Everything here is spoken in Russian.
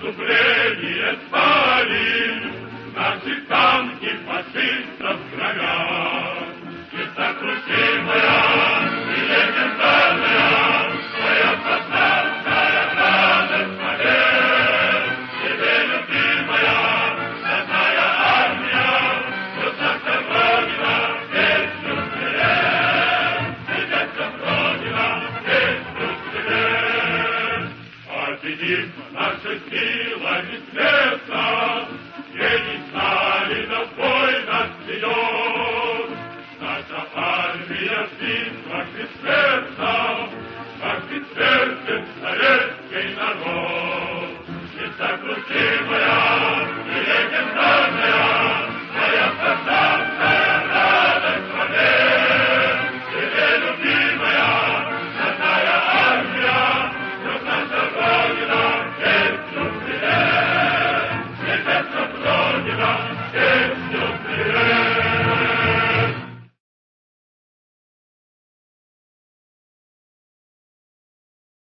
наступление спалили, наши танки фашистов громят. Несокрушимая и легендарная, твоя красавская радость побед. Тебе, любимая, родная армия, наша Родина, песню вперед. Тебе, Родина, песню вперед. Победим наша сила бессмертна, гений Сталина в бой нас ведет. Наша армия в битвах бессмертна, как бессмертен советский народ. Несокрушимая